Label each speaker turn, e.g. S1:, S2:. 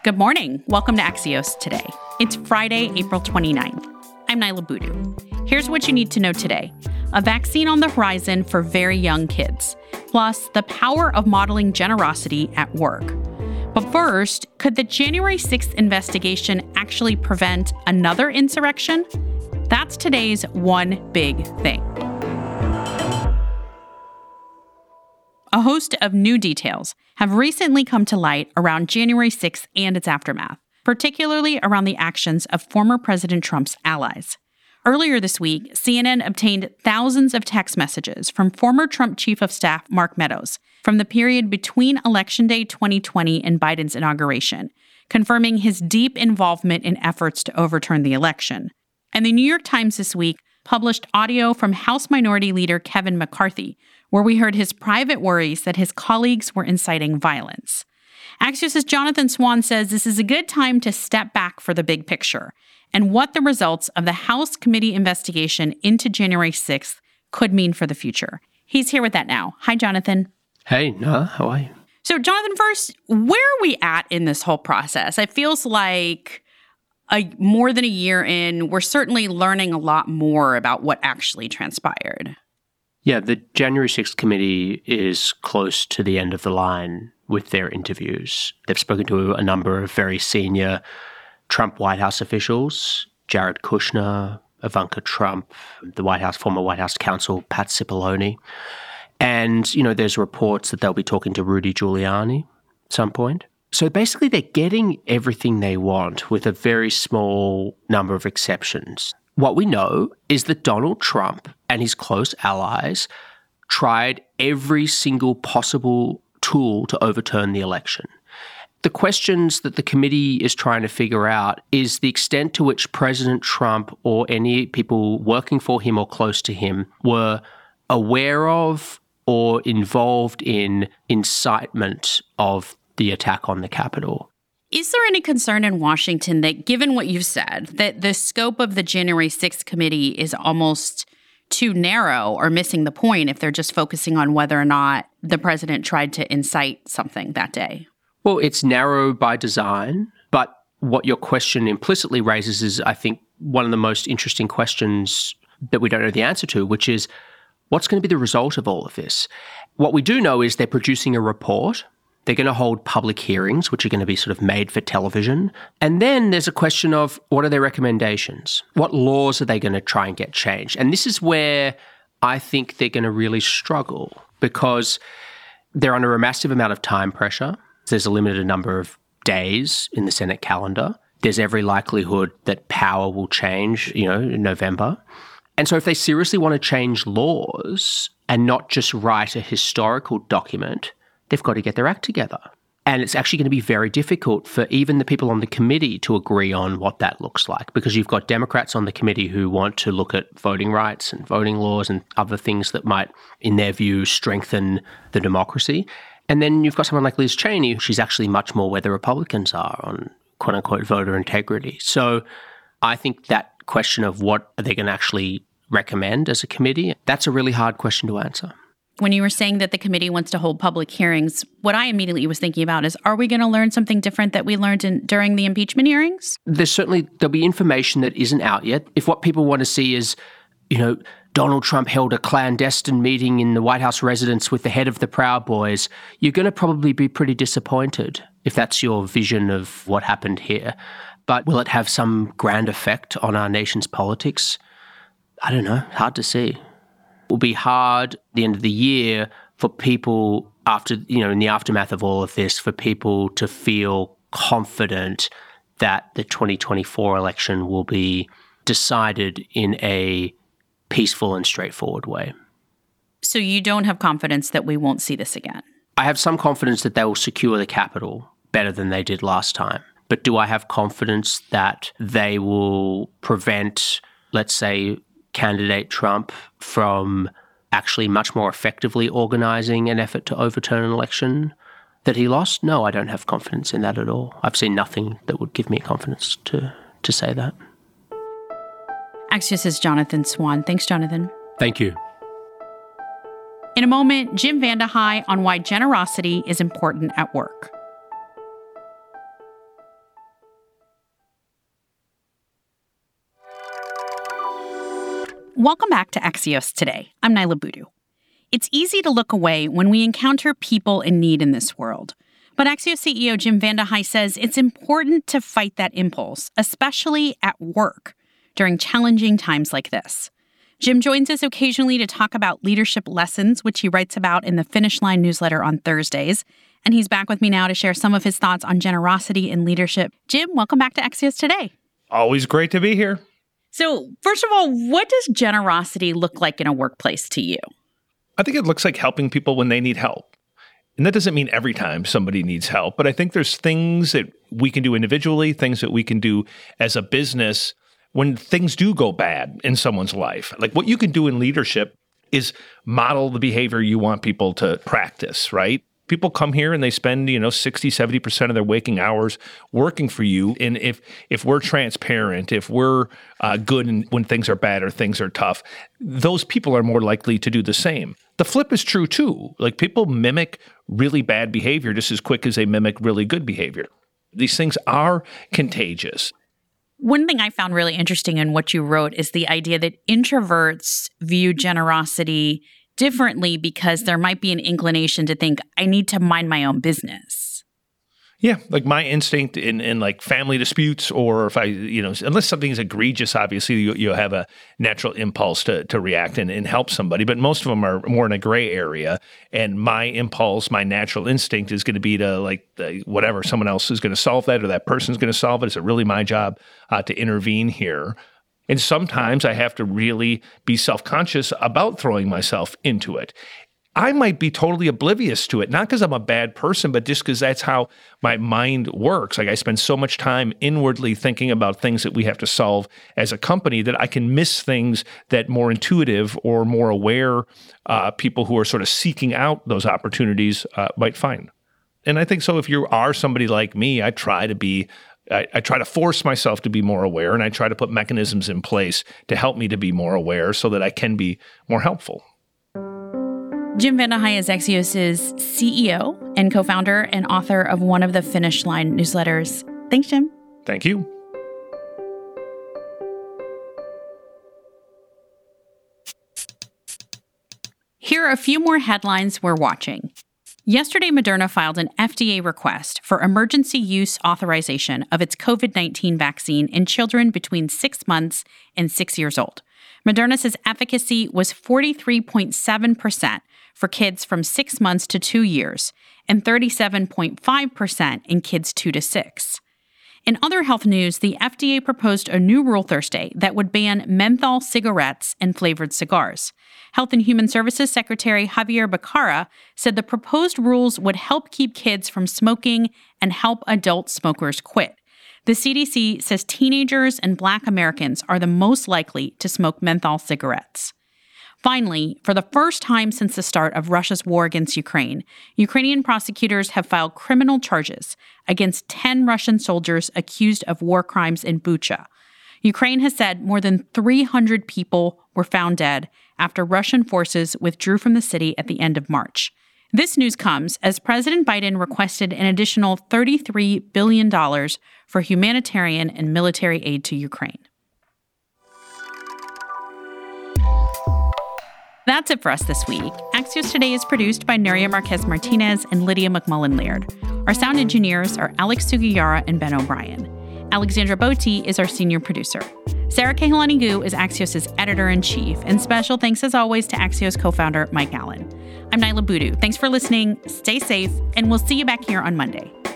S1: Good morning. Welcome to Axios Today. It's Friday, April 29th. I'm Nyla Boodoo. Here's what you need to know today. A vaccine on the horizon for very young kids. Plus, the power of modeling generosity at work. But first, could the January 6th investigation actually prevent another insurrection? That's today's one big thing. A host of new details have recently come to light around January 6th and its aftermath, particularly around the actions of former President Trump's allies. Earlier this week, CNN obtained thousands of text messages from former Trump Chief of Staff Mark Meadows from the period between Election Day 2020 and Biden's inauguration, confirming his deep involvement in efforts to overturn the election. And the New York Times this week published audio from House Minority Leader Kevin McCarthy, where we heard his private worries that his colleagues were inciting violence. Axios' Jonathan Swan says this is a good time to step back for the big picture and what the results of the House committee investigation into January 6th could mean for the future. He's here with that now. Hi, Jonathan.
S2: Hey, Noah, how are you?
S1: So, Jonathan, first, where are we at in this whole process? It feels like more than a year in, we're certainly learning a lot more about what actually transpired.
S2: Yeah, the January 6th committee is close to the end of the line with their interviews. They've spoken to a number of very senior Trump White House officials, Jared Kushner, Ivanka Trump, the former White House counsel, Pat Cipollone. And, there's reports that they'll be talking to Rudy Giuliani at some point. So basically, they're getting everything they want with a very small number of exceptions. What we know is that Donald Trump and his close allies tried every single possible tool to overturn the election. The questions that the committee is trying to figure out is the extent to which President Trump or any people working for him or close to him were aware of or involved in incitement of the attack on the Capitol.
S1: Is there any concern in Washington that, given what you've said, that the scope of the January 6th committee is almost too narrow or missing the point if they're just focusing on whether or not the president tried to incite something that day?
S2: Well, it's narrow by design, but what your question implicitly raises is, I think, one of the most interesting questions that we don't know the answer to, which is, what's going to be the result of all of this? What we do know is they're producing a report. They're going to hold public hearings, which are going to be sort of made for television. And then there's a question of, what are their recommendations? What laws are they going to try and get changed? And this is where I think they're going to really struggle, because they're under a massive amount of time pressure. There's a limited number of days in the Senate calendar. There's every likelihood that power will change, in November. And so if they seriously want to change laws and not just write a historical document, they've got to get their act together. And it's actually going to be very difficult for even the people on the committee to agree on what that looks like, because you've got Democrats on the committee who want to look at voting rights and voting laws and other things that might, in their view, strengthen the democracy. And then you've got someone like Liz Cheney, she's actually much more where the Republicans are on quote-unquote voter integrity. So I think that question of what are they going to actually recommend as a committee, that's a really hard question to answer.
S1: When you were saying that the committee wants to hold public hearings, what I immediately was thinking about is, are we going to learn something different that we learned during the impeachment hearings?
S2: There'll be information that isn't out yet. If what people want to see is, Donald Trump held a clandestine meeting in the White House residence with the head of the Proud Boys, you're going to probably be pretty disappointed if that's your vision of what happened here. But will it have some grand effect on our nation's politics? I don't know. Hard to see. It will be hard at the end of the year for people in the aftermath of all of this, for people to feel confident that the 2024 election will be decided in a peaceful and straightforward way.
S1: So you don't have confidence that we won't see this again?
S2: I have some confidence that they will secure the Capitol better than they did last time. But do I have confidence that they will prevent, let's say, candidate Trump from actually much more effectively organizing an effort to overturn an election that he lost? No, I don't have confidence in that at all. I've seen nothing that would give me confidence to say that.
S1: Axios' Jonathan Swan. Thanks, Jonathan.
S2: Thank you.
S1: In a moment, Jim Vandehei on why generosity is important at work. Welcome back to Axios Today. I'm Nyla Boodoo. It's easy to look away when we encounter people in need in this world. But Axios CEO Jim VandeHei says it's important to fight that impulse, especially at work, during challenging times like this. Jim joins us occasionally to talk about leadership lessons, which he writes about in the Finish Line newsletter on Thursdays. And he's back with me now to share some of his thoughts on generosity in leadership. Jim, welcome back to Axios Today.
S3: Always great to be here.
S1: So, first of all, what does generosity look like in a workplace to you?
S3: I think it looks like helping people when they need help. And that doesn't mean every time somebody needs help, but I think there's things that we can do individually, things that we can do as a business when things do go bad in someone's life. Like what you can do in leadership is model the behavior you want people to practice, right? People come here and they spend, 60, 70% of their waking hours working for you. And if we're transparent, if we're good when things are bad or things are tough, those people are more likely to do the same. The flip is true too. Like people mimic really bad behavior just as quick as they mimic really good behavior. These things are contagious.
S1: One thing I found really interesting in what you wrote is the idea that introverts view generosity differently because there might be an inclination to think, I need to mind my own business.
S3: Yeah, like my instinct in like family disputes, or if I, unless something's egregious, obviously you'll have a natural impulse to react and help somebody. But most of them are more in a gray area. And my impulse, my natural instinct is going to be to whatever, someone else is going to solve that or that person's going to solve it. Is it really my job to intervene here? And sometimes I have to really be self-conscious about throwing myself into it. I might be totally oblivious to it, not because I'm a bad person, but just because that's how my mind works. Like I spend so much time inwardly thinking about things that we have to solve as a company that I can miss things that more intuitive or more aware people who are sort of seeking out those opportunities might find. And I think so if you are somebody like me, I try to force myself to be more aware, and I try to put mechanisms in place to help me to be more aware so that I can be more helpful.
S1: Jim VandeHei is Axios' CEO and co-founder and author of one of the Finish Line newsletters. Thanks, Jim.
S3: Thank you.
S1: Here are a few more headlines we're watching. Yesterday, Moderna filed an FDA request for emergency use authorization of its COVID-19 vaccine in children between 6 months and 6 years old. Moderna says efficacy was 43.7% for kids from 6 months to 2 years and 37.5% in kids 2 to 6. In other health news, the FDA proposed a new rule Thursday that would ban menthol cigarettes and flavored cigars. Health and Human Services Secretary Javier Becerra said the proposed rules would help keep kids from smoking and help adult smokers quit. The CDC says teenagers and Black Americans are the most likely to smoke menthol cigarettes. Finally, for the first time since the start of Russia's war against Ukraine, Ukrainian prosecutors have filed criminal charges against 10 Russian soldiers accused of war crimes in Bucha. Ukraine has said more than 300 people were found dead after Russian forces withdrew from the city at the end of March. This news comes as President Biden requested an additional $33 billion for humanitarian and military aid to Ukraine. That's it for us this week. Axios Today is produced by Nuria Marquez Martinez and Lydia McMullen-Laird. Our sound engineers are Alex Sugiyara and Ben O'Brien. Alexandra Botti is our senior producer. Sarah Kehalani-Gu is Axios' editor-in-chief, and special thanks as always to Axios co-founder Mike Allen. I'm Nyla Boodoo. Thanks for listening, stay safe, and we'll see you back here on Monday.